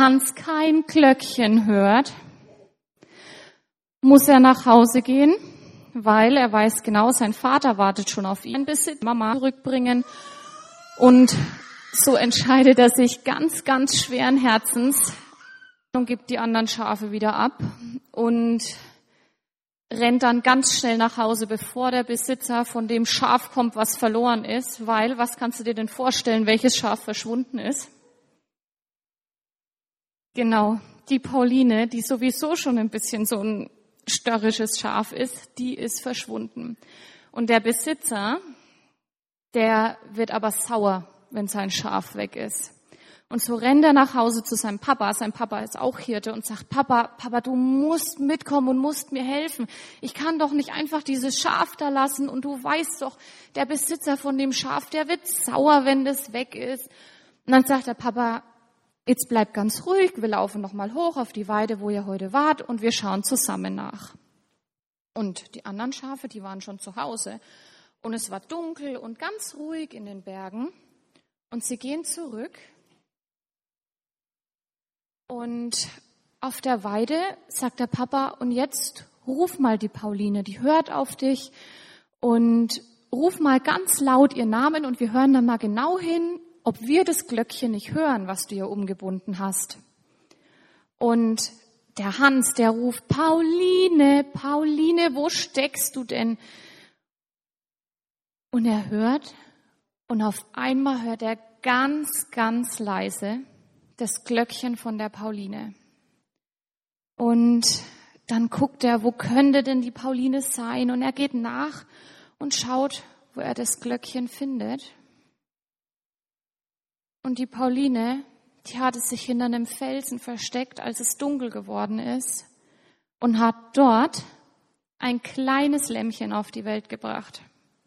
Hans kein Glöckchen hört, muss er nach Hause gehen, weil er weiß genau, sein Vater wartet schon auf ihn, Besitz, Mama zurückbringen. Und so entscheidet er sich ganz, ganz schweren Herzens und gibt die anderen Schafe wieder ab und rennt dann ganz schnell nach Hause, bevor der Besitzer von dem Schaf kommt, was verloren ist, weil, was kannst du dir denn vorstellen, welches Schaf verschwunden ist? Genau, die Pauline, die sowieso schon ein bisschen so ein störrisches Schaf ist, die ist verschwunden. Und der Besitzer, der wird aber sauer, wenn sein Schaf weg ist. Und so rennt er nach Hause zu seinem Papa. Sein Papa ist auch Hirte und sagt, Papa, du musst mitkommen und musst mir helfen. Ich kann doch nicht einfach dieses Schaf da lassen. Und du weißt doch, der Besitzer von dem Schaf, der wird sauer, wenn das weg ist. Und dann sagt der Papa, jetzt bleib ganz ruhig, wir laufen noch mal hoch auf die Weide, wo ihr heute wart, und wir schauen zusammen nach. Und die anderen Schafe, die waren schon zu Hause. Und es war dunkel und ganz ruhig in den Bergen. Und sie gehen zurück. Und auf der Weide sagt der Papa, und jetzt ruf mal die Pauline, die hört auf dich, und ruf mal ganz laut ihren Namen, und wir hören dann mal genau hin, ob wir das Glöckchen nicht hören, was du ihr umgebunden hast. Und der Hans, der ruft, Pauline, Pauline, wo steckst du denn? Und er hört, und auf einmal hört er ganz, ganz leise das Glöckchen von der Pauline. Und dann guckt er, wo könnte denn die Pauline sein? Und er geht nach und schaut, wo er das Glöckchen findet. Und die Pauline, die hatte sich hinter einem Felsen versteckt, als es dunkel geworden ist, und hat dort ein kleines Lämmchen auf die Welt gebracht.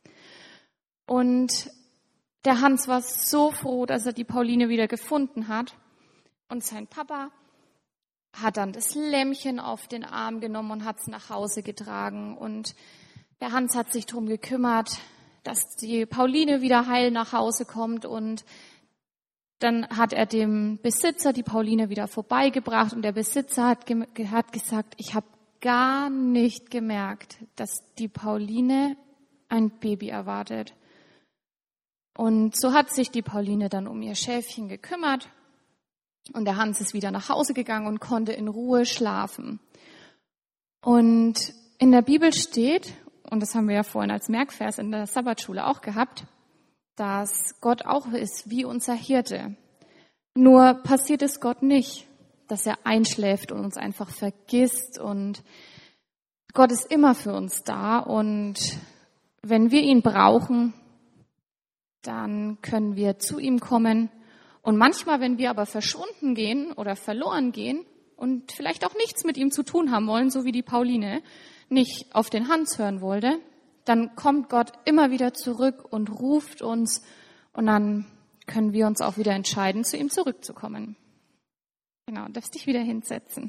Und der Hans war so froh, dass er die Pauline wieder gefunden hat. Und sein Papa hat dann das Lämmchen auf den Arm genommen und hat es nach Hause getragen. Und der Hans hat sich darum gekümmert, dass die Pauline wieder heil nach Hause kommt. Und dann hat er dem Besitzer die Pauline wieder vorbeigebracht. Und der Besitzer hat gesagt, ich habe gar nicht gemerkt, dass die Pauline ein Baby erwartet. Und so hat sich die Pauline dann um ihr Schäfchen gekümmert. Und der Hans ist wieder nach Hause gegangen und konnte in Ruhe schlafen. Und in der Bibel steht, und das haben wir ja vorhin als Merkvers in der Sabbatschule auch gehabt, dass Gott auch ist wie unser Hirte. Nur passiert es Gott nicht, dass er einschläft und uns einfach vergisst. Und Gott ist immer für uns da. Und wenn wir ihn brauchen, dann können wir zu ihm kommen. Und manchmal, wenn wir aber verschwunden gehen oder verloren gehen und vielleicht auch nichts mit ihm zu tun haben wollen, so wie die Pauline nicht auf den Hans hören wollte, dann kommt Gott immer wieder zurück und ruft uns, und dann können wir uns auch wieder entscheiden, zu ihm zurückzukommen. Genau, darfst dich wieder hinsetzen.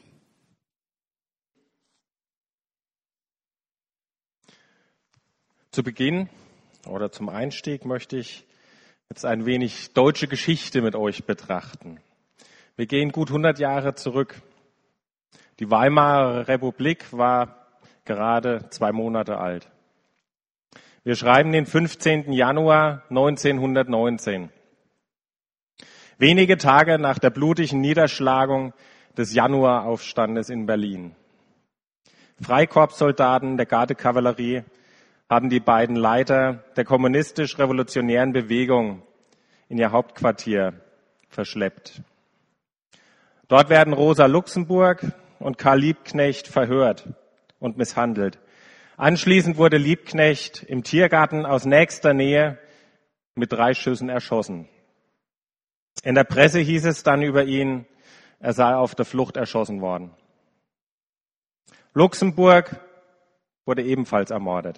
Zu Beginn oder zum Einstieg möchte ich jetzt ein wenig deutsche Geschichte mit euch betrachten. Wir gehen gut 100 Jahre zurück. Die Weimarer Republik war gerade 2 Monate alt. Wir schreiben den 15. Januar 1919. Wenige Tage nach der blutigen Niederschlagung des Januaraufstandes in Berlin. Freikorpssoldaten der Gardekavallerie haben die beiden Leiter der kommunistisch-revolutionären Bewegung in ihr Hauptquartier verschleppt. Dort werden Rosa Luxemburg und Karl Liebknecht verhört und misshandelt. Anschließend wurde Liebknecht im Tiergarten aus nächster Nähe mit 3 Schüssen erschossen. In der Presse hieß es dann über ihn, er sei auf der Flucht erschossen worden. Luxemburg wurde ebenfalls ermordet.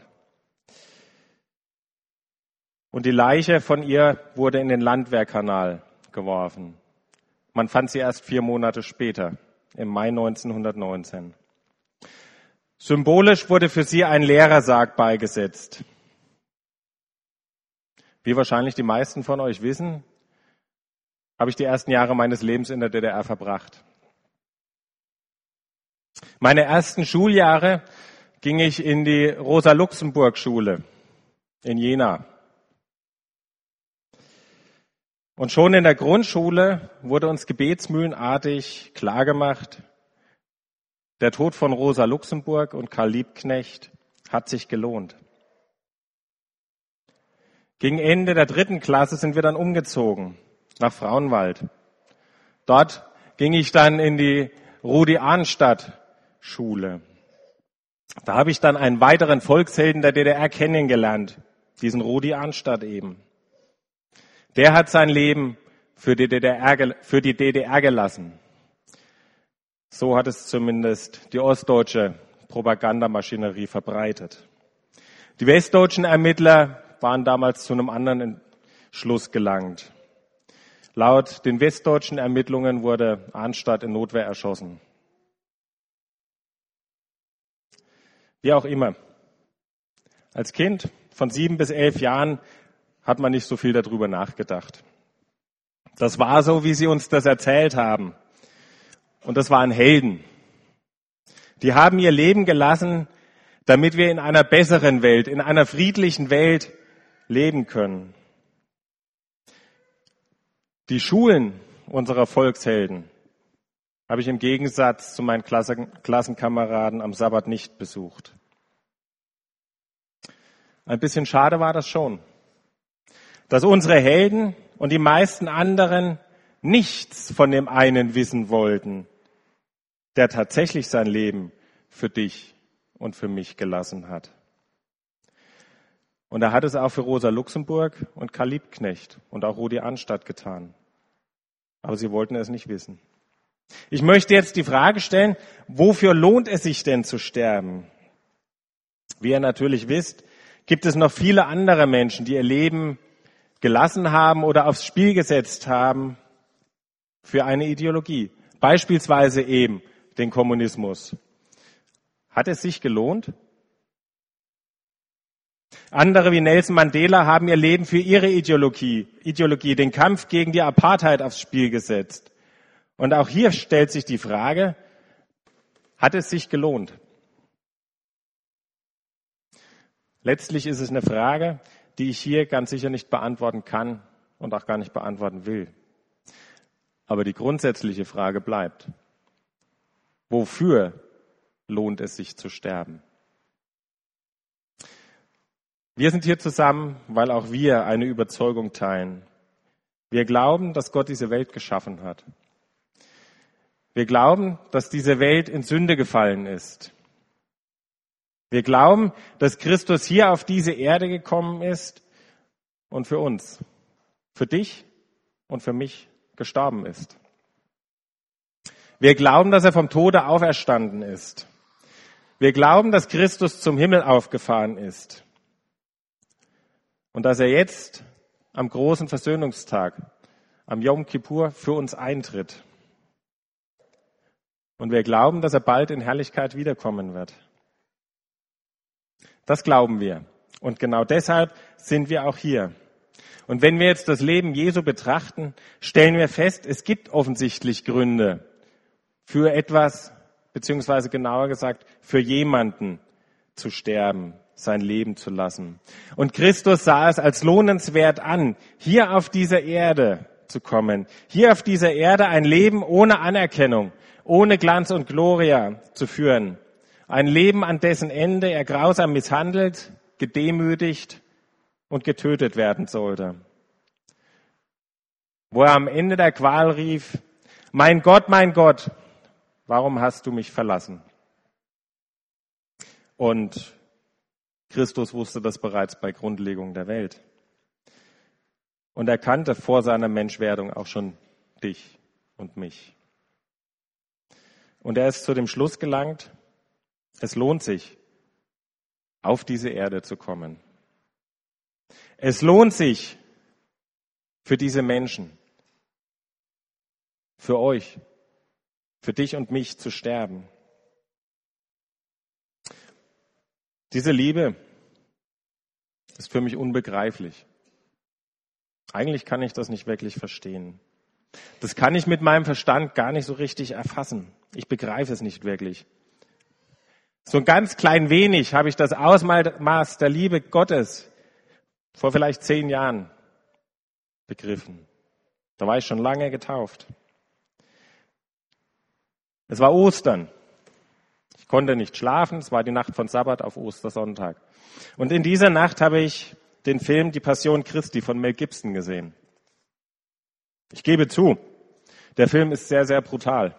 Und die Leiche von ihr wurde in den Landwehrkanal geworfen. Man fand sie erst 4 Monate später, im Mai 1919. Symbolisch wurde für sie ein Lehrersarg beigesetzt. Wie wahrscheinlich die meisten von euch wissen, habe ich die ersten Jahre meines Lebens in der DDR verbracht. Meine ersten Schuljahre ging ich in die Rosa-Luxemburg-Schule in Jena. Und schon in der Grundschule wurde uns gebetsmühlenartig klargemacht, der Tod von Rosa Luxemburg und Karl Liebknecht hat sich gelohnt. Gegen Ende der 3. Klasse sind wir dann umgezogen nach Frauenwald. Dort ging ich dann in die Rudi-Arnstadt-Schule. Da habe ich dann einen weiteren Volkshelden der DDR kennengelernt, diesen Rudi Arnstadt eben. Der hat sein Leben für die DDR gelassen. So hat es zumindest die ostdeutsche Propagandamaschinerie verbreitet. Die westdeutschen Ermittler waren damals zu einem anderen Schluss gelangt. Laut den westdeutschen Ermittlungen wurde Arnstadt in Notwehr erschossen. Wie auch immer. Als Kind von 7 bis 11 Jahren hat man nicht so viel darüber nachgedacht. Das war so, wie sie uns das erzählt haben. Und das waren Helden. Die haben ihr Leben gelassen, damit wir in einer besseren Welt, in einer friedlichen Welt leben können. Die Schulen unserer Volkshelden habe ich im Gegensatz zu meinen Klassenkameraden am Sabbat nicht besucht. Ein bisschen schade war das schon, dass unsere Helden und die meisten anderen nichts von dem einen wissen wollten, der tatsächlich sein Leben für dich und für mich gelassen hat. Und er hat es auch für Rosa Luxemburg und Karl Liebknecht und auch Rudi Arnstadt getan. Aber sie wollten es nicht wissen. Ich möchte jetzt die Frage stellen, wofür lohnt es sich denn zu sterben? Wie ihr natürlich wisst, gibt es noch viele andere Menschen, die ihr Leben gelassen haben oder aufs Spiel gesetzt haben für eine Ideologie. Beispielsweise eben den Kommunismus. Hat es sich gelohnt? Andere wie Nelson Mandela haben ihr Leben für ihre Ideologie, den Kampf gegen die Apartheid aufs Spiel gesetzt. Und auch hier stellt sich die Frage, hat es sich gelohnt? Letztlich ist es eine Frage, die ich hier ganz sicher nicht beantworten kann und auch gar nicht beantworten will. Aber die grundsätzliche Frage bleibt, wofür lohnt es sich zu sterben? Wir sind hier zusammen, weil auch wir eine Überzeugung teilen. Wir glauben, dass Gott diese Welt geschaffen hat. Wir glauben, dass diese Welt in Sünde gefallen ist. Wir glauben, dass Christus hier auf diese Erde gekommen ist und für uns, für dich und für mich gestorben ist. Wir glauben, dass er vom Tode auferstanden ist. Wir glauben, dass Christus zum Himmel aufgefahren ist und dass er jetzt am großen Versöhnungstag, am Yom Kippur, für uns eintritt. Und wir glauben, dass er bald in Herrlichkeit wiederkommen wird. Das glauben wir. Und genau deshalb sind wir auch hier. Und wenn wir jetzt das Leben Jesu betrachten, stellen wir fest, es gibt offensichtlich Gründe für etwas, beziehungsweise genauer gesagt, für jemanden zu sterben, sein Leben zu lassen. Und Christus sah es als lohnenswert an, hier auf dieser Erde zu kommen, hier auf dieser Erde ein Leben ohne Anerkennung, ohne Glanz und Gloria zu führen. Ein Leben, an dessen Ende er grausam misshandelt, gedemütigt und getötet werden sollte. Wo er am Ende der Qual rief, mein Gott, warum hast du mich verlassen? Und Christus wusste das bereits bei Grundlegung der Welt. Und er kannte vor seiner Menschwerdung auch schon dich und mich. Und er ist zu dem Schluss gelangt, es lohnt sich, auf diese Erde zu kommen. Es lohnt sich für diese Menschen, für euch, für dich und mich zu sterben. Diese Liebe ist für mich unbegreiflich. Eigentlich kann ich das nicht wirklich verstehen. Das kann ich mit meinem Verstand gar nicht so richtig erfassen. Ich begreife es nicht wirklich. So ein ganz klein wenig habe ich das Ausmaß der Liebe Gottes vor vielleicht 10 Jahren begriffen. Da war ich schon lange getauft. Es war Ostern. Ich konnte nicht schlafen. Es war die Nacht von Sabbat auf Ostersonntag. Und in dieser Nacht habe ich den Film Die Passion Christi von Mel Gibson gesehen. Ich gebe zu, der Film ist sehr, sehr brutal.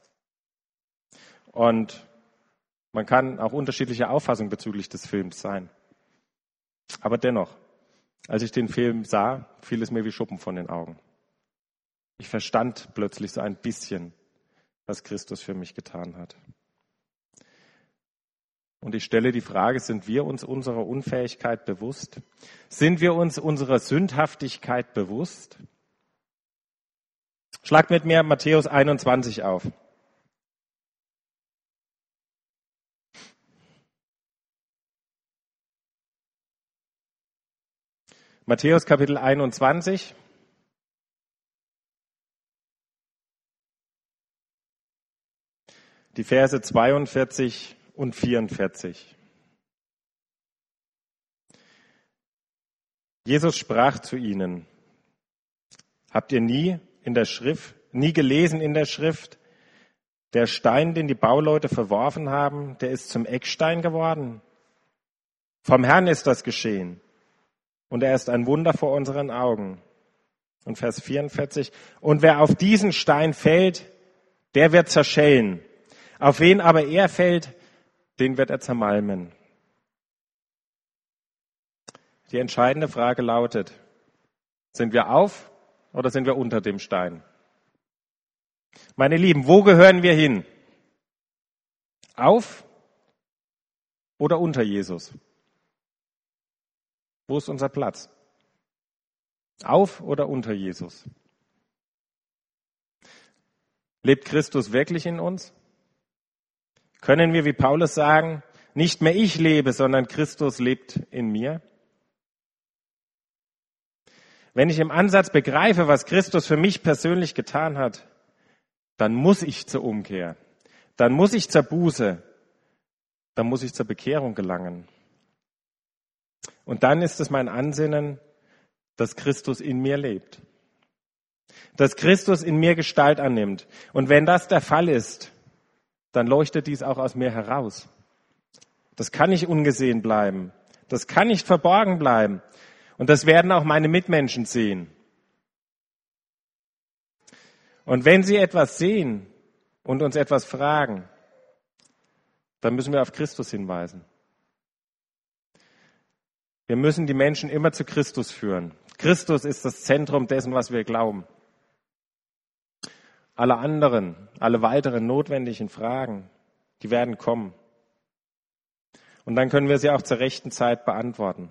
Und man kann auch unterschiedlicher Auffassung bezüglich des Films sein. Aber dennoch, als ich den Film sah, fiel es mir wie Schuppen von den Augen. Ich verstand plötzlich so ein bisschen, was Christus für mich getan hat. Und ich stelle die Frage, sind wir uns unserer Unfähigkeit bewusst? Sind wir uns unserer Sündhaftigkeit bewusst? Schlag mit mir Matthäus 21 auf. Matthäus Kapitel 21. Die Verse 42 und 44. Jesus sprach zu ihnen: Habt ihr nie gelesen in der Schrift, der Stein, den die Bauleute verworfen haben, der ist zum Eckstein geworden? Vom Herrn ist das geschehen. Und er ist ein Wunder vor unseren Augen. Und Vers 44. Und wer auf diesen Stein fällt, der wird zerschellen. Auf wen aber er fällt, den wird er zermalmen. Die entscheidende Frage lautet: Sind wir auf oder sind wir unter dem Stein? Meine Lieben, wo gehören wir hin? Auf oder unter Jesus? Wo ist unser Platz? Auf oder unter Jesus? Lebt Christus wirklich in uns? Können wir wie Paulus sagen, nicht mehr ich lebe, sondern Christus lebt in mir? Wenn ich im Ansatz begreife, was Christus für mich persönlich getan hat, dann muss ich zur Umkehr, dann muss ich zur Buße, dann muss ich zur Bekehrung gelangen. Und dann ist es mein Ansinnen, dass Christus in mir lebt. Dass Christus in mir Gestalt annimmt. Und wenn das der Fall ist, dann leuchtet dies auch aus mir heraus. Das kann nicht ungesehen bleiben. Das kann nicht verborgen bleiben. Und das werden auch meine Mitmenschen sehen. Und wenn sie etwas sehen und uns etwas fragen, dann müssen wir auf Christus hinweisen. Wir müssen die Menschen immer zu Christus führen. Christus ist das Zentrum dessen, was wir glauben. Alle weiteren notwendigen Fragen, die werden kommen. Und dann können wir sie auch zur rechten Zeit beantworten.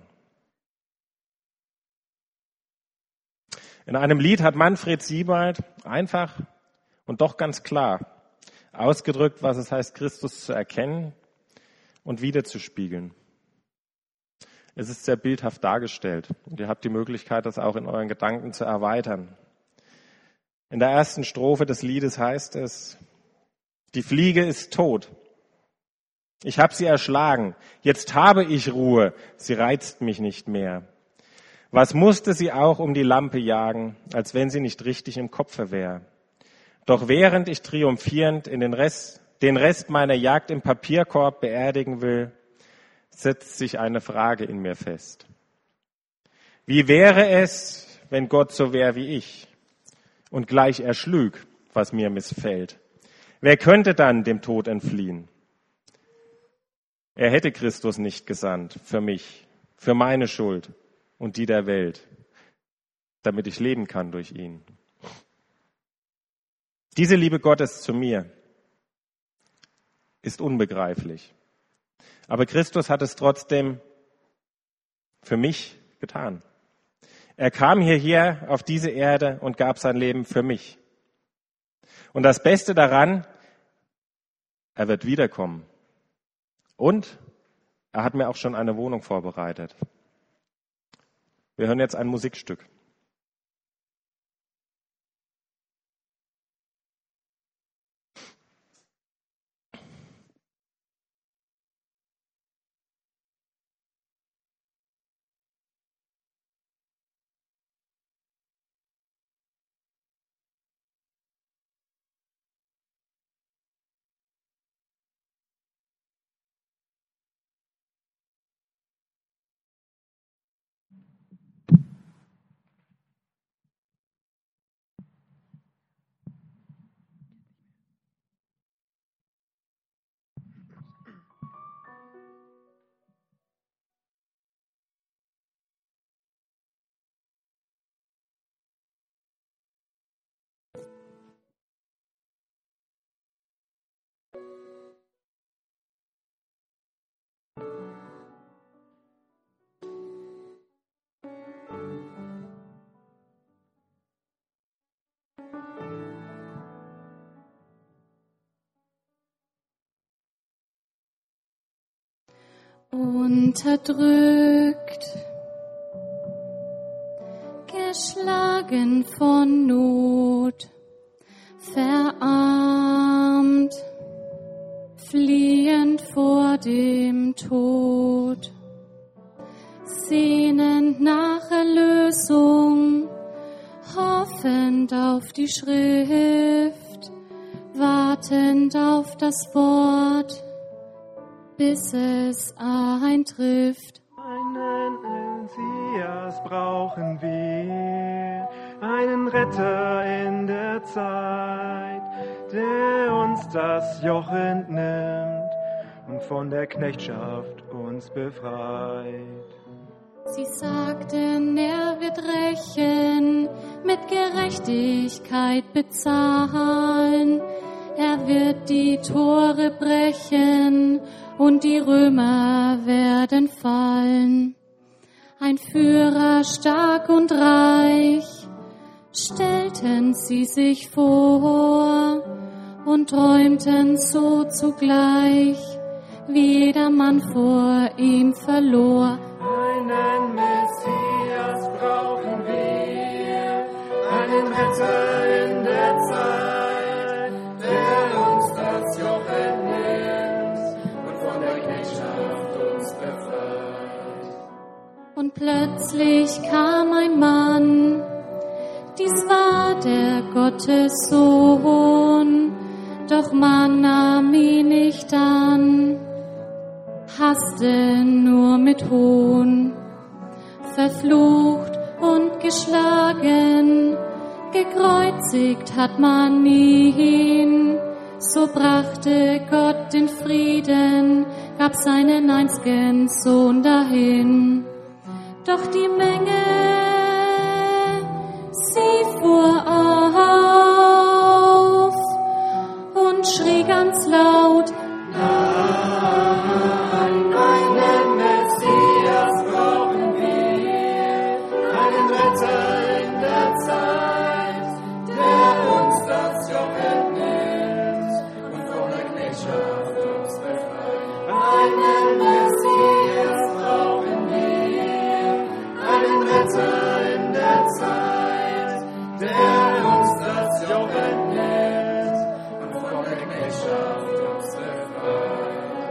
In einem Lied hat Manfred Siebald einfach und doch ganz klar ausgedrückt, was es heißt, Christus zu erkennen und wiederzuspiegeln. Es ist sehr bildhaft dargestellt und ihr habt die Möglichkeit, das auch in euren Gedanken zu erweitern. In der ersten Strophe des Liedes heißt es: Die Fliege ist tot. Ich habe sie erschlagen. Jetzt habe ich Ruhe. Sie reizt mich nicht mehr. Was musste sie auch um die Lampe jagen, als wenn sie nicht richtig im Kopfe wär? Doch während ich triumphierend den Rest meiner Jagd im Papierkorb beerdigen will, setzt sich eine Frage in mir fest. Wie wäre es, wenn Gott so wär wie ich und gleich erschlüg, was mir missfällt? Wer könnte dann dem Tod entfliehen? Er hätte Christus nicht gesandt für mich, für meine Schuld und die der Welt, damit ich leben kann durch ihn. Diese Liebe Gottes zu mir ist unbegreiflich. Aber Christus hat es trotzdem für mich getan. Er kam hierher auf diese Erde und gab sein Leben für mich. Und das Beste daran, er wird wiederkommen. Und er hat mir auch schon eine Wohnung vorbereitet. Wir hören jetzt ein Musikstück. unterdrückt, geschlagen von Not, verarmt, fliehend vor dem Tod, sehnend nach Erlösung, hoffend auf die Schrift, wartend auf das Wort, bis es eintrifft. Einen Messias brauchen wir, einen Retter in der Zeit, der uns das Joch entnimmt und von der Knechtschaft uns befreit. Sie sagten, er wird rächen, mit Gerechtigkeit bezahlen. Er wird die Tore brechen und die Römer werden fallen. Ein Führer stark und reich stellten sie sich vor und träumten so zugleich, wie jeder Mann vor ihm verlor. Einen Messias brauchen wir, einen Retter in der Zeit, der uns das Joch entnimmt und von der Knechtschaft uns befreit. Und plötzlich kam ein Mann, dies war der Gottessohn, doch man nahm ihn nicht an, hasste nur mit Hohn, verflucht und geschlagen, gekreuzigt hat man ihn, so brachte Gott den Frieden, gab seinen einzigen Sohn dahin. Doch die Menge, sie fuhr auf und schrie ganz laut, Nein, einen Messias brauchen wir, einen Retter in der Zeit, der uns das Joch entnimmt und von der Knechtschaft uns befreit. Einen Messias brauchen wir, einen Retter in der Zeit, der uns das Joch entnimmt und von der Knechtschaft uns befreit.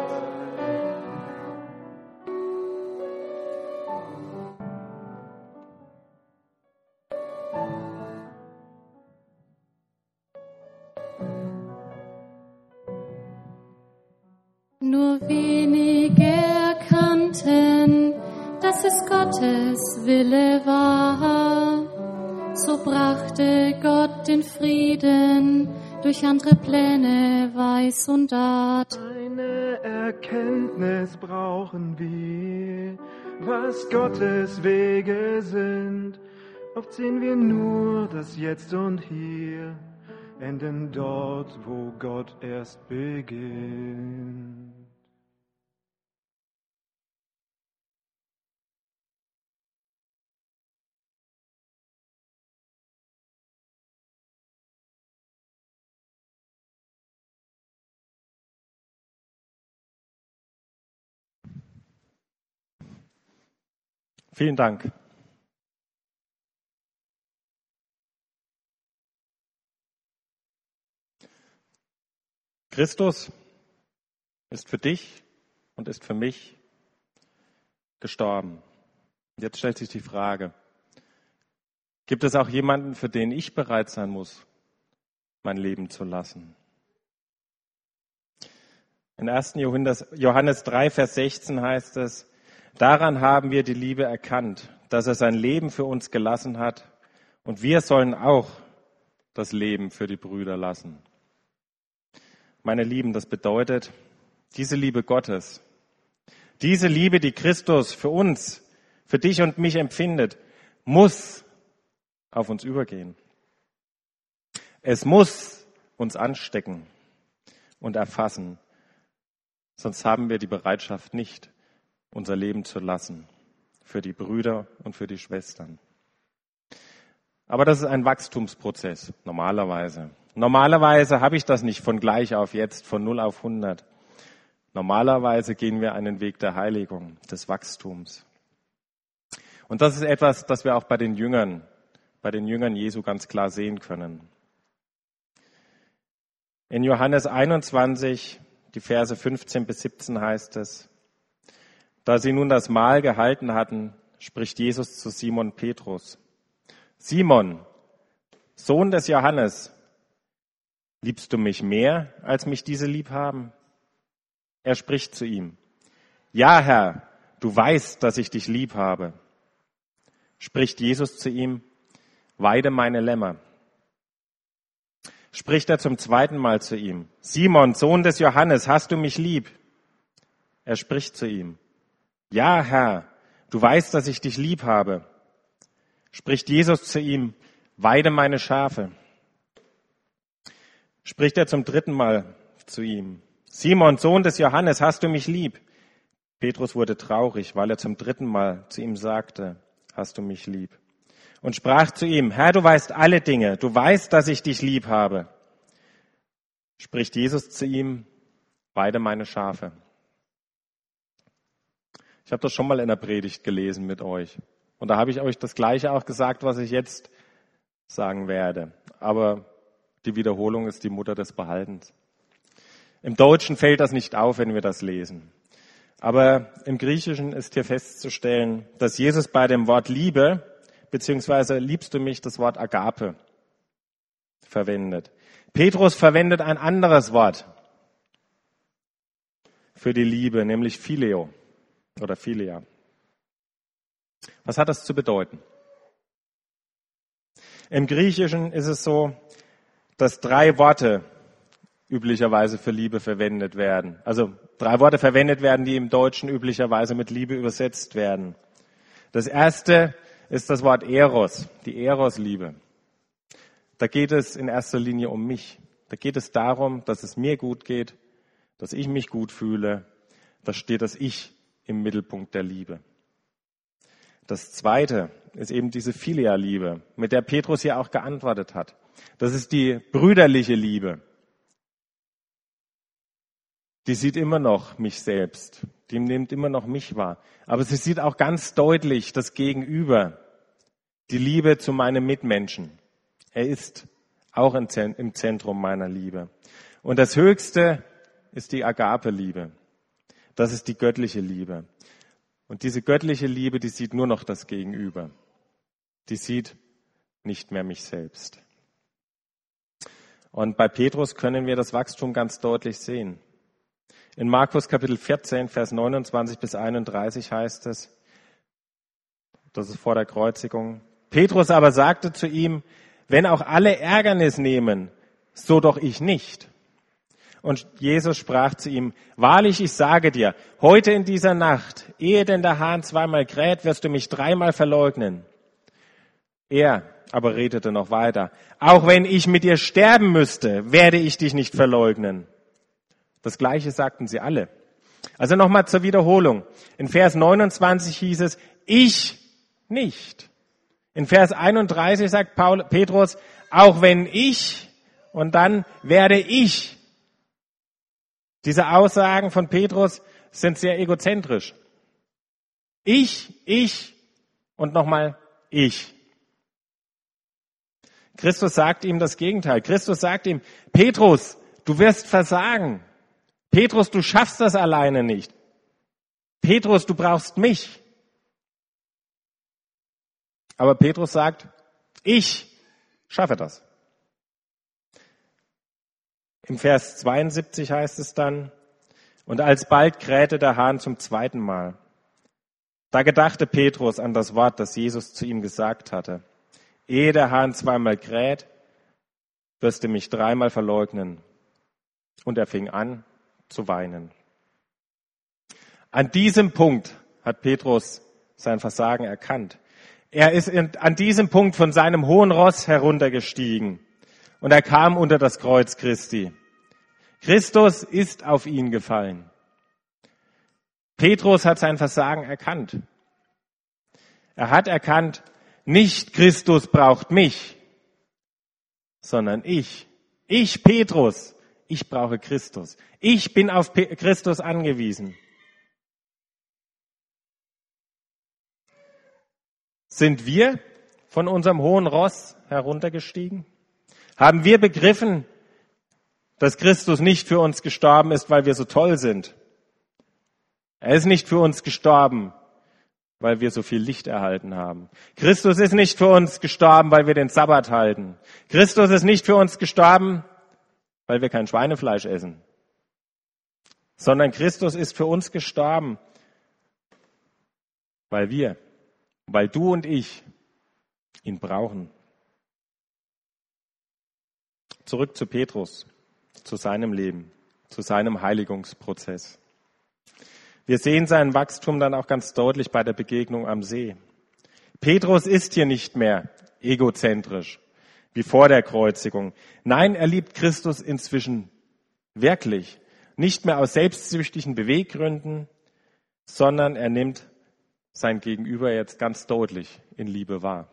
nur wenige erkannten, dass es Gottes Wille war. So brachte Gott den Frieden durch andere Pläne, Weis und Art. Eine Erkenntnis brauchen wir, was Gottes Wege sind. Oft sehen wir nur das Jetzt und Hier, enden dort, wo Gott erst beginnt. Vielen Dank. Christus ist für dich und ist für mich gestorben. Jetzt stellt sich die Frage, gibt es auch jemanden, für den ich bereit sein muss, mein Leben zu lassen? In 1. Johannes 3, Vers 16 heißt es, daran haben wir die Liebe erkannt, dass er sein Leben für uns gelassen hat und wir sollen auch das Leben für die Brüder lassen. Meine Lieben, das bedeutet, diese Liebe Gottes, diese Liebe, die Christus für uns, für dich und mich empfindet, muss auf uns übergehen. Es muss uns anstecken und erfassen, sonst haben wir die Bereitschaft nicht, unser Leben zu lassen für die Brüder und für die Schwestern. Aber das ist ein Wachstumsprozess, normalerweise. Normalerweise habe ich das nicht von gleich auf jetzt, von 0 auf 100. Normalerweise gehen wir einen Weg der Heiligung, des Wachstums. Und das ist etwas, das wir auch bei den Jüngern Jesu ganz klar sehen können. In Johannes 21, die Verse 15 bis 17 heißt es: Da sie nun das Mahl gehalten hatten, spricht Jesus zu Simon Petrus: Simon, Sohn des Johannes, liebst du mich mehr, als mich diese lieb haben? Er spricht zu ihm: Ja, Herr, du weißt, dass ich dich lieb habe. Spricht Jesus zu ihm: Weide meine Lämmer. Spricht er zum zweiten Mal zu ihm: Simon, Sohn des Johannes, hast du mich lieb? Er spricht zu ihm: Ja, Herr, du weißt, dass ich dich lieb habe. Spricht Jesus zu ihm: Weide meine Schafe. Spricht er zum dritten Mal zu ihm: Simon, Sohn des Johannes, hast du mich lieb? Petrus wurde traurig, weil er zum dritten Mal zu ihm sagte: Hast du mich lieb? Und sprach zu ihm: Herr, du weißt alle Dinge, du weißt, dass ich dich lieb habe. Spricht Jesus zu ihm: Weide meine Schafe. Ich habe das schon mal in der Predigt gelesen mit euch. Und da habe ich euch das Gleiche auch gesagt, was ich jetzt sagen werde. Aber die Wiederholung ist die Mutter des Behaltens. Im Deutschen fällt das nicht auf, wenn wir das lesen. Aber im Griechischen ist hier festzustellen, dass Jesus bei dem Wort Liebe, beziehungsweise liebst du mich, das Wort Agape verwendet. Petrus verwendet ein anderes Wort für die Liebe, nämlich Phileo oder Philia. Was hat das zu bedeuten? Im Griechischen ist es so, dass 3 Worte üblicherweise für Liebe verwendet werden. Also 3 Worte verwendet werden, die im Deutschen üblicherweise mit Liebe übersetzt werden. Das erste ist das Wort Eros, die Eros-Liebe. Da geht es in erster Linie um mich. Da geht es darum, dass es mir gut geht, dass ich mich gut fühle. Da steht das Ich im Mittelpunkt der Liebe. Das zweite ist eben diese Philia-Liebe, mit der Petrus ja auch geantwortet hat. Das ist die brüderliche Liebe. Die sieht immer noch mich selbst, die nimmt immer noch mich wahr. Aber sie sieht auch ganz deutlich das Gegenüber, die Liebe zu meinem Mitmenschen. Er ist auch im Zentrum meiner Liebe. Und das Höchste ist die Agape-Liebe. Das ist die göttliche Liebe. Und diese göttliche Liebe, die sieht nur noch das Gegenüber. Die sieht nicht mehr mich selbst. Und bei Petrus können wir das Wachstum ganz deutlich sehen. In Markus Kapitel 14, Vers 29 bis 31 heißt es, das ist vor der Kreuzigung: Petrus aber sagte zu ihm: Wenn auch alle Ärgernis nehmen, so doch ich nicht. Und Jesus sprach zu ihm: Wahrlich, ich sage dir, heute in dieser Nacht, ehe denn der Hahn 2-mal kräht, wirst du mich 3-mal verleugnen. Er aber redete noch weiter: Auch wenn ich mit dir sterben müsste, werde ich dich nicht verleugnen. Das Gleiche sagten sie alle. Also nochmal zur Wiederholung. In Vers 29 hieß es: Ich nicht. In Vers 31 sagt Petrus: Auch wenn ich, und dann werde ich. Diese Aussagen von Petrus sind sehr egozentrisch. Ich und nochmal ich. Christus sagt ihm das Gegenteil. Christus sagt ihm: Petrus, du wirst versagen. Petrus, du schaffst das alleine nicht. Petrus, du brauchst mich. Aber Petrus sagt: Ich schaffe das. Im Vers 72 heißt es dann: Und alsbald krähte der Hahn zum 2. Mal. Da gedachte Petrus an das Wort, das Jesus zu ihm gesagt hatte: Ehe der Hahn 2-mal kräht, wirst du mich 3-mal verleugnen. Und er fing an zu weinen. An diesem Punkt hat Petrus sein Versagen erkannt. Er ist an diesem Punkt von seinem hohen Ross heruntergestiegen und er kam unter das Kreuz Christi. Christus ist auf ihn gefallen. Petrus hat sein Versagen erkannt. Er hat erkannt, nicht Christus braucht mich, sondern ich Petrus, Ich brauche Christus. Ich bin auf Christus angewiesen. Sind wir von unserem hohen Ross heruntergestiegen? Haben wir begriffen, dass Christus nicht für uns gestorben ist, weil wir so toll sind? Er ist nicht für uns gestorben, weil wir so viel Licht erhalten haben. Christus ist nicht für uns gestorben, weil wir den Sabbat halten. Christus ist nicht für uns gestorben, weil wir kein Schweinefleisch essen. Sondern Christus ist für uns gestorben, weil du und ich ihn brauchen. Zurück zu Petrus, zu seinem Leben, zu seinem Heiligungsprozess. Wir sehen sein Wachstum dann auch ganz deutlich bei der Begegnung am See. Petrus ist hier nicht mehr egozentrisch, wie vor der Kreuzigung. Nein, er liebt Christus inzwischen wirklich. Nicht mehr aus selbstsüchtigen Beweggründen, sondern er nimmt sein Gegenüber jetzt ganz deutlich in Liebe wahr.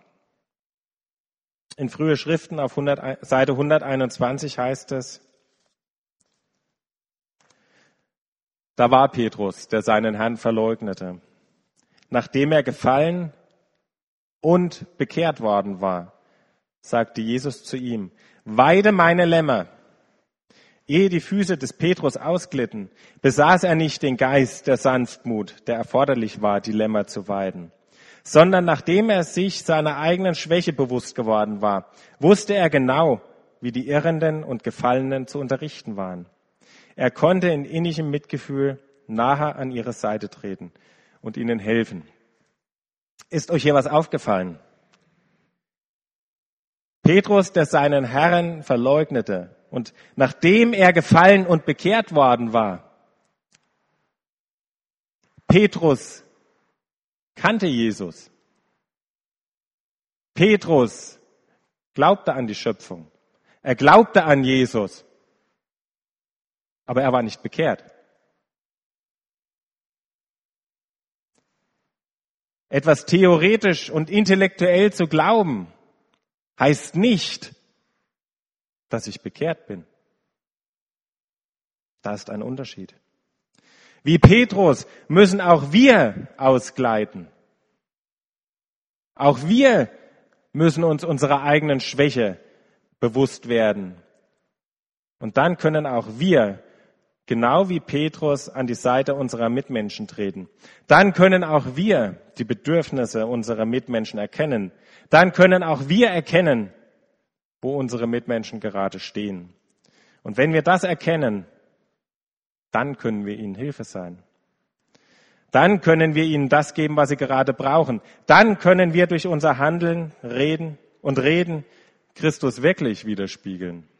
In Frühe Schriften auf Seite 121 heißt es, da war Petrus, der seinen Herrn verleugnete. Nachdem er gefallen und bekehrt worden war, sagte Jesus zu ihm, weide meine Lämmer. Ehe die Füße des Petrus ausglitten, besaß er nicht den Geist der Sanftmut, der erforderlich war, die Lämmer zu weiden, sondern nachdem er sich seiner eigenen Schwäche bewusst geworden war, wusste er genau, wie die Irrenden und Gefallenen zu unterrichten waren. Er konnte in innigem Mitgefühl nahe an ihre Seite treten und ihnen helfen. Ist euch hier was aufgefallen? Petrus, der seinen Herrn verleugnete und nachdem er gefallen und bekehrt worden war, Petrus kannte Jesus. Petrus glaubte an die Schöpfung. Er glaubte an Jesus. Aber er war nicht bekehrt. Etwas theoretisch und intellektuell zu glauben, heißt nicht, dass ich bekehrt bin. Da ist ein Unterschied. Wie Petrus müssen auch wir ausgleiten. Auch wir müssen uns unserer eigenen Schwäche bewusst werden. Und dann können auch wir, genau wie Petrus, an die Seite unserer Mitmenschen treten. Dann können auch wir die Bedürfnisse unserer Mitmenschen erkennen. Dann können auch wir erkennen, wo unsere Mitmenschen gerade stehen. Und wenn wir das erkennen, dann können wir ihnen Hilfe sein. Dann können wir ihnen das geben, was sie gerade brauchen. Dann können wir durch unser Handeln, Reden Christus wirklich widerspiegeln.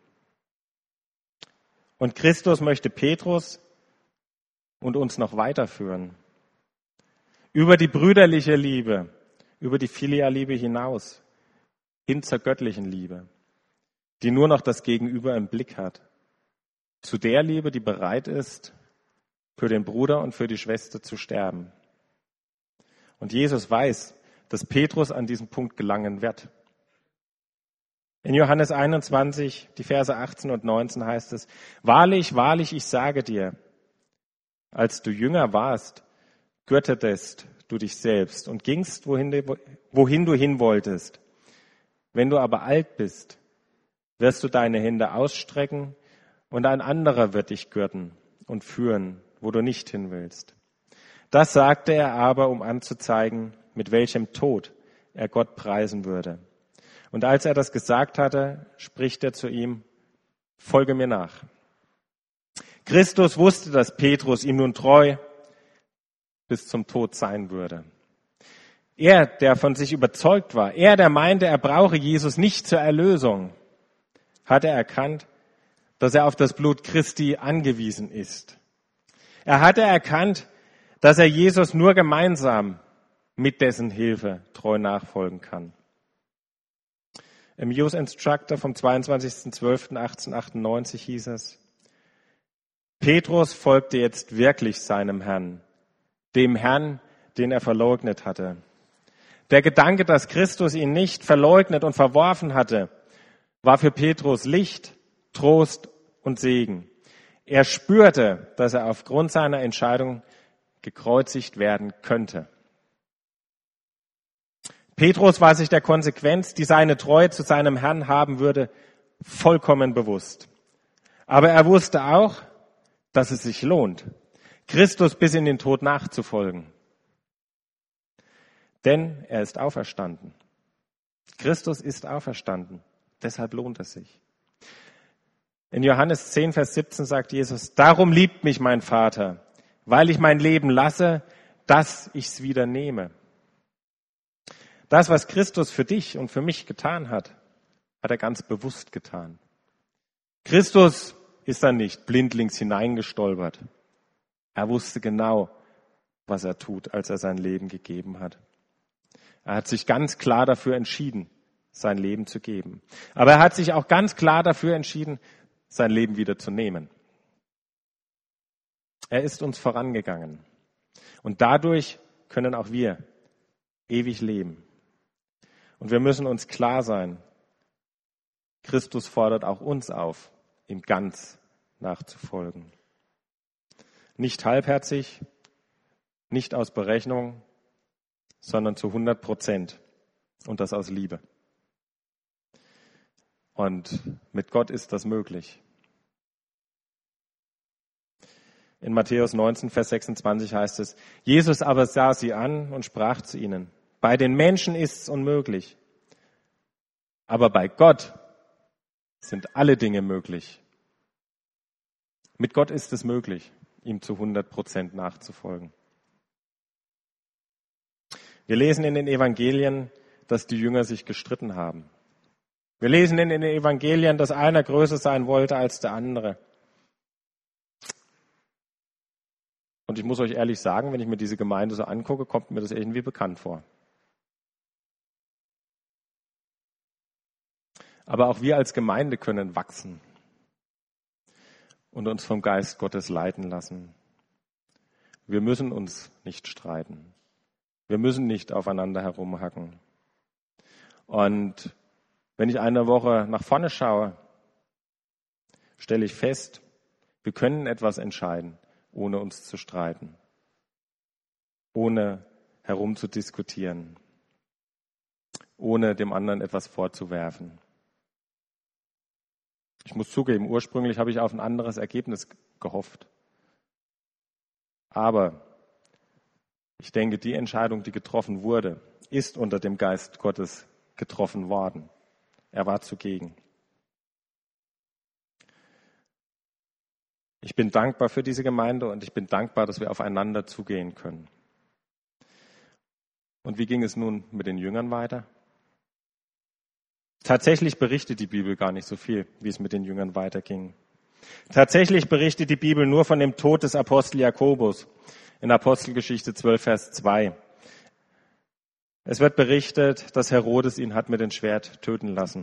Und Christus möchte Petrus und uns noch weiterführen. Über die brüderliche Liebe, über die Filialliebe hinaus, hin zur göttlichen Liebe, die nur noch das Gegenüber im Blick hat. Zu der Liebe, die bereit ist, für den Bruder und für die Schwester zu sterben. Und Jesus weiß, dass Petrus an diesen Punkt gelangen wird. In Johannes 21, die Verse 18 und 19 heißt es, wahrlich, wahrlich, ich sage dir, als du jünger warst, gürtetest du dich selbst und gingst, wohin du hin wolltest. Wenn du aber alt bist, wirst du deine Hände ausstrecken und ein anderer wird dich gürten und führen, wo du nicht hin willst. Das sagte er aber, um anzuzeigen, mit welchem Tod er Gott preisen würde. Und als er das gesagt hatte, spricht er zu ihm, folge mir nach. Christus wusste, dass Petrus ihm nun treu bis zum Tod sein würde. Er, der von sich überzeugt war, er, der meinte, er brauche Jesus nicht zur Erlösung, hatte erkannt, dass er auf das Blut Christi angewiesen ist. Er hatte erkannt, dass er Jesus nur gemeinsam mit dessen Hilfe treu nachfolgen kann. Im Use Instructor vom 22.12.1898 hieß es, Petrus folgte jetzt wirklich seinem Herrn, dem Herrn, den er verleugnet hatte. Der Gedanke, dass Christus ihn nicht verleugnet und verworfen hatte, war für Petrus Licht, Trost und Segen. Er spürte, dass er aufgrund seiner Entscheidung gekreuzigt werden könnte. Petrus war sich der Konsequenz, die seine Treue zu seinem Herrn haben würde, vollkommen bewusst. Aber er wusste auch, dass es sich lohnt, Christus bis in den Tod nachzufolgen. Denn er ist auferstanden. Christus ist auferstanden. Deshalb lohnt es sich. In Johannes 10, Vers 17 sagt Jesus, darum liebt mich mein Vater, weil ich mein Leben lasse, dass ich's wieder nehme. Das, was Christus für dich und für mich getan hat, hat er ganz bewusst getan. Christus ist da nicht blindlings hineingestolpert. Er wusste genau, was er tut, als er sein Leben gegeben hat. Er hat sich ganz klar dafür entschieden, sein Leben zu geben. Aber er hat sich auch ganz klar dafür entschieden, sein Leben wieder zu nehmen. Er ist uns vorangegangen. Und dadurch können auch wir ewig leben. Und wir müssen uns klar sein, Christus fordert auch uns auf, ihm ganz nachzufolgen. Nicht halbherzig, nicht aus Berechnung, sondern zu 100% und das aus Liebe. Und mit Gott ist das möglich. In Matthäus 19, Vers 26 heißt es, Jesus aber sah sie an und sprach zu ihnen, bei den Menschen ist's unmöglich, aber bei Gott sind alle Dinge möglich. Mit Gott ist es möglich, ihm zu 100% nachzufolgen. Wir lesen in den Evangelien, dass die Jünger sich gestritten haben. Wir lesen in den Evangelien, dass einer größer sein wollte als der andere. Und ich muss euch ehrlich sagen, wenn ich mir diese Gemeinde so angucke, kommt mir das irgendwie bekannt vor. Aber auch wir als Gemeinde können wachsen und uns vom Geist Gottes leiten lassen. Wir müssen uns nicht streiten. Wir müssen nicht aufeinander herumhacken. Und wenn ich eine Woche nach vorne schaue, stelle ich fest, wir können etwas entscheiden, ohne uns zu streiten, ohne herumzudiskutieren, ohne dem anderen etwas vorzuwerfen. Ich muss zugeben, ursprünglich habe ich auf ein anderes Ergebnis gehofft. Aber ich denke, die Entscheidung, die getroffen wurde, ist unter dem Geist Gottes getroffen worden. Er war zugegen. Ich bin dankbar für diese Gemeinde und ich bin dankbar, dass wir aufeinander zugehen können. Und wie ging es nun mit den Jüngern weiter? Tatsächlich berichtet die Bibel gar nicht so viel, wie es mit den Jüngern weiterging. Tatsächlich berichtet die Bibel nur von dem Tod des Apostel Jakobus in Apostelgeschichte 12, Vers 2. Es wird berichtet, dass Herodes ihn hat mit dem Schwert töten lassen.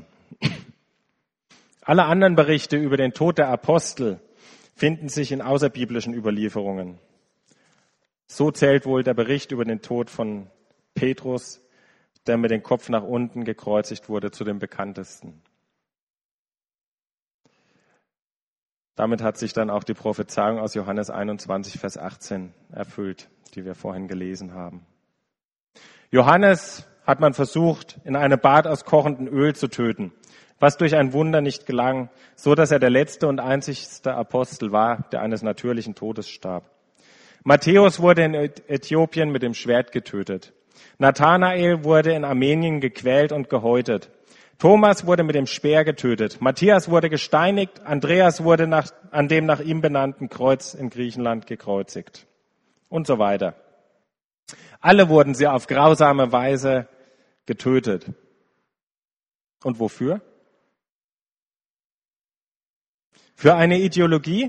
Alle anderen Berichte über den Tod der Apostel finden sich in außerbiblischen Überlieferungen. So zählt wohl der Bericht über den Tod von Petrus, der mit dem Kopf nach unten gekreuzigt wurde, zu dem bekanntesten. Damit hat sich dann auch die Prophezeiung aus Johannes 21, Vers 18 erfüllt, die wir vorhin gelesen haben. Johannes hat man versucht, in einem Bad aus kochendem Öl zu töten, was durch ein Wunder nicht gelang, so dass er der letzte und einzigste Apostel war, der eines natürlichen Todes starb. Matthäus wurde in Äthiopien mit dem Schwert getötet. Nathanael wurde in Armenien gequält und gehäutet. Thomas wurde mit dem Speer getötet. Matthias wurde gesteinigt. Andreas wurde an dem nach ihm benannten Kreuz in Griechenland gekreuzigt. Und so weiter. Alle wurden sie auf grausame Weise getötet. Und wofür? Für eine Ideologie?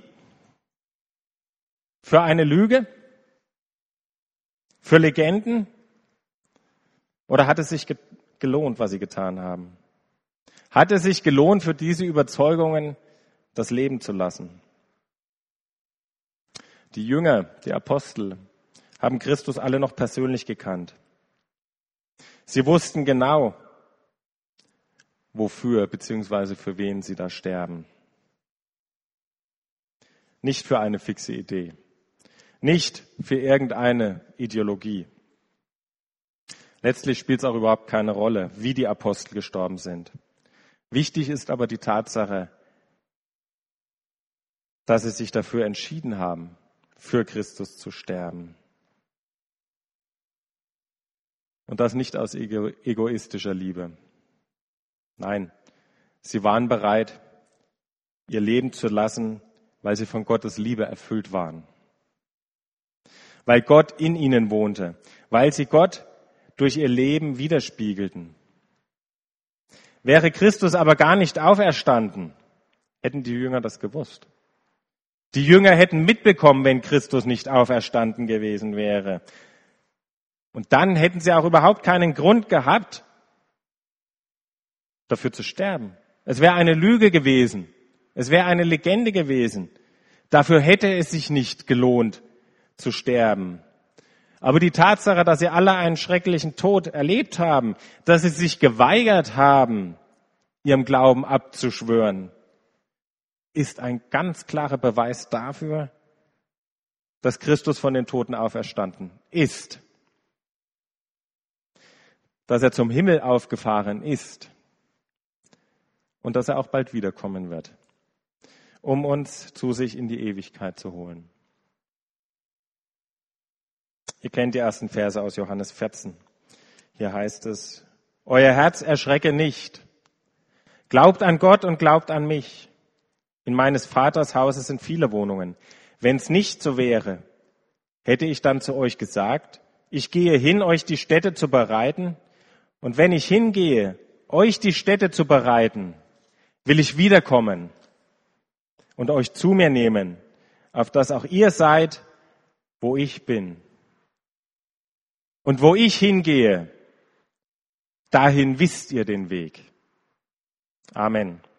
Für eine Lüge? Für Legenden? Oder hat es sich gelohnt, was sie getan haben? Hat es sich gelohnt, für diese Überzeugungen das Leben zu lassen? Die Jünger, die Apostel, haben Christus alle noch persönlich gekannt. Sie wussten genau, wofür bzw. für wen sie da sterben. nicht für eine fixe Idee, nicht für irgendeine Ideologie. Letztlich spielt es auch überhaupt keine Rolle, wie die Apostel gestorben sind. Wichtig ist aber die Tatsache, dass sie sich dafür entschieden haben, für Christus zu sterben. Und das nicht aus egoistischer Liebe. Nein, sie waren bereit, ihr Leben zu lassen, weil sie von Gottes Liebe erfüllt waren. Weil Gott in ihnen wohnte, weil sie Gott durch ihr Leben widerspiegelten. Wäre Christus aber gar nicht auferstanden, hätten die Jünger das gewusst. Die Jünger hätten mitbekommen, wenn Christus nicht auferstanden gewesen wäre. Und dann hätten sie auch überhaupt keinen Grund gehabt, dafür zu sterben. Es wäre eine Lüge gewesen. Es wäre eine Legende gewesen. Dafür hätte es sich nicht gelohnt, zu sterben. Aber die Tatsache, dass sie alle einen schrecklichen Tod erlebt haben, dass sie sich geweigert haben, ihrem Glauben abzuschwören, ist ein ganz klarer Beweis dafür, dass Christus von den Toten auferstanden ist. Dass er zum Himmel aufgefahren ist und dass er auch bald wiederkommen wird, um uns zu sich in die Ewigkeit zu holen. Ihr kennt die ersten Verse aus Johannes 14. Hier heißt es, euer Herz erschrecke nicht. Glaubt an Gott und glaubt an mich. In meines Vaters Hause sind viele Wohnungen. Wenn es nicht so wäre, hätte ich dann zu euch gesagt, ich gehe hin, euch die Stätte zu bereiten. Und wenn ich hingehe, euch die Stätte zu bereiten, will ich wiederkommen und euch zu mir nehmen, auf dass auch ihr seid, wo ich bin. Und wo ich hingehe, dahin wisst ihr den Weg. Amen.